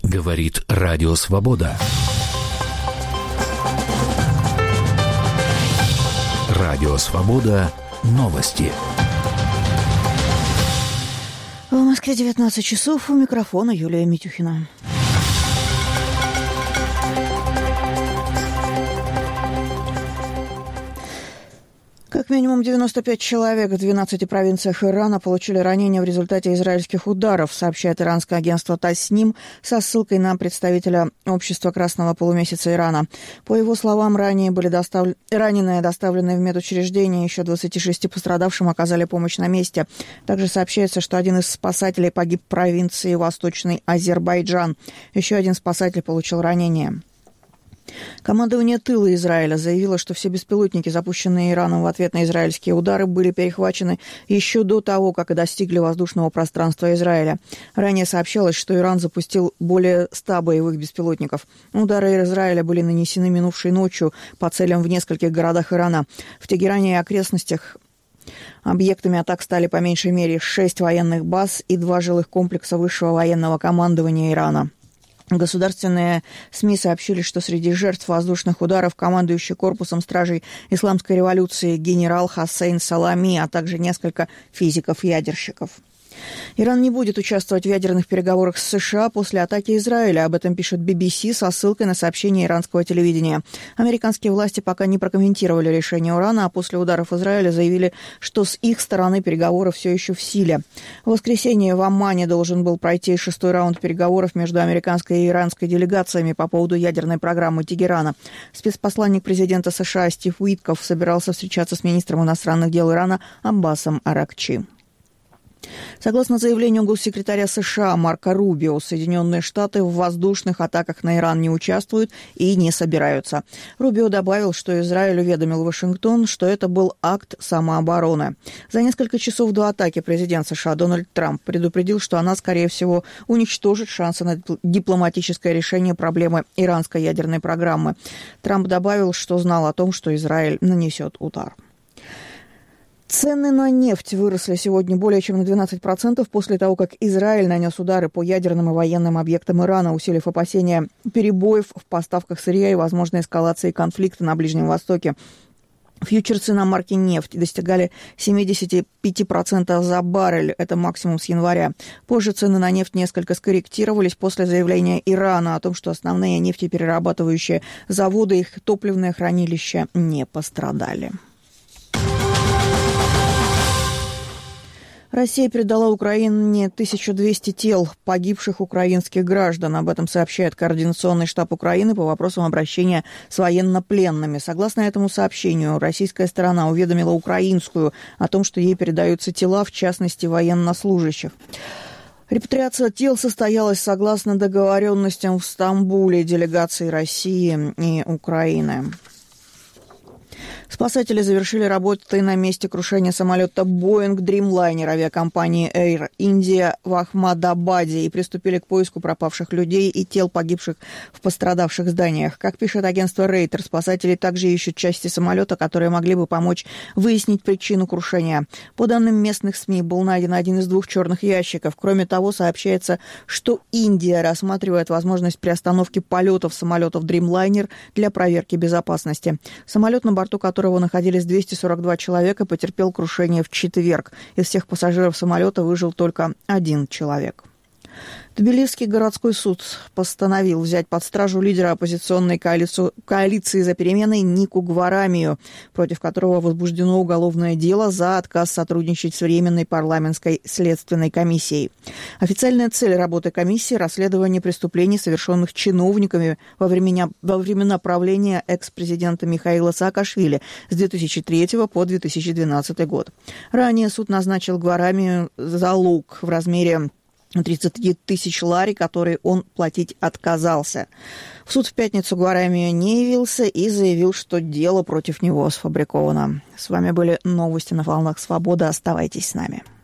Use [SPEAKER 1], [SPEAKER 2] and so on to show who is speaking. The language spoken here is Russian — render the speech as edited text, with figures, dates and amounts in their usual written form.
[SPEAKER 1] Говорит Радио Свобода. Радио Свобода. Новости.
[SPEAKER 2] В Москве 19 часов. У микрофона Юлия Митюхина. Как минимум 95 человек в 12 провинциях Ирана получили ранения в результате израильских ударов, сообщает иранское агентство Тасним со ссылкой на представителя Общества Красного полумесяца Ирана. По его словам, раненые доставлены в медучреждение, еще 26 пострадавшим оказали помощь на месте. Также сообщается, что один из спасателей погиб в провинции Восточный Азербайджан. Еще один спасатель получил ранение. Командование тыла Израиля заявило, что все беспилотники, запущенные Ираном в ответ на израильские удары, были перехвачены еще до того, как и достигли воздушного пространства Израиля. Ранее сообщалось, что Иран запустил более 100 боевых беспилотников. Удары Израиля были нанесены минувшей ночью по целям в нескольких городах Ирана. В Тегеране и окрестностях объектами атак стали по меньшей мере 6 военных баз и 2 жилых комплекса высшего военного командования Ирана. Государственные СМИ сообщили, что среди жертв воздушных ударов командующий корпусом стражей Исламской революции генерал Хасейн Салами, а также несколько физиков-ядерщиков. Иран не будет участвовать в ядерных переговорах с США после атаки Израиля. Об этом пишет BBC со ссылкой на сообщение иранского телевидения. Американские власти пока не прокомментировали решение Ирана, а после ударов Израиля заявили, что с их стороны переговоры все еще в силе. В воскресенье в Аммане должен был пройти 6-й раунд переговоров между американской и иранской делегациями по поводу ядерной программы Тегерана. Спецпосланник президента США Стив Уитков собирался встречаться с министром иностранных дел Ирана Аббасом Аракчи. Согласно заявлению госсекретаря США Марко Рубио, Соединенные Штаты в воздушных атаках на Иран не участвуют и не собираются. Рубио добавил, что Израиль уведомил Вашингтон, что это был акт самообороны. За несколько часов до атаки президент США Дональд Трамп предупредил, что она, скорее всего, уничтожит шансы на дипломатическое решение проблемы иранской ядерной программы. Трамп добавил, что знал о том, что Израиль нанесет удар. Цены на нефть выросли сегодня более чем на 12% после того, как Израиль нанес удары по ядерным и военным объектам Ирана, усилив опасения перебоев в поставках сырья и возможной эскалации конфликта на Ближнем Востоке. Фьючерсы на марке нефть достигали 75% за баррель. Это максимум с января. Позже цены на нефть несколько скорректировались после заявления Ирана о том, что основные нефтеперерабатывающие заводы и их топливные хранилища не пострадали. Россия передала Украине 1200 тел погибших украинских граждан. Об этом сообщает Координационный штаб Украины по вопросам обращения с военнопленными. Согласно этому сообщению, российская сторона уведомила украинскую о том, что ей передаются тела, в частности, военнослужащих. Репатриация тел состоялась согласно договоренностям в Стамбуле делегаций России и Украины. Спасатели завершили работы на месте крушения самолета Boeing Dreamliner авиакомпании Air India в Ахмадабаде и приступили к поиску пропавших людей и тел погибших в пострадавших зданиях. Как пишет агентство Рейтер, спасатели также ищут части самолета, которые могли бы помочь выяснить причину крушения. По данным местных СМИ, был найден один из 2 черных ящиков. Кроме того, сообщается, что Индия рассматривает возможность приостановки полетов самолетов Dreamliner для проверки безопасности. Самолет, на борту которого находились 242 человека, потерпел крушение в четверг. Из всех пассажиров самолета выжил только 1 человек. Тбилисский городской суд постановил взять под стражу лидера оппозиционной коалиции «За перемены» Нику Гварамию, против которого возбуждено уголовное дело за отказ сотрудничать с Временной парламентской следственной комиссией. Официальная цель работы комиссии – расследование преступлений, совершенных чиновниками во времена правления экс-президента Михаила Саакашвили с 2003 по 2012 год. Ранее суд назначил Гварамию залог в размере 30 тысяч лари, которые он платить отказался. В суд в пятницу Гварамия не явился и заявил, что дело против него сфабриковано. С вами были новости на волнах Свободы. Оставайтесь с нами.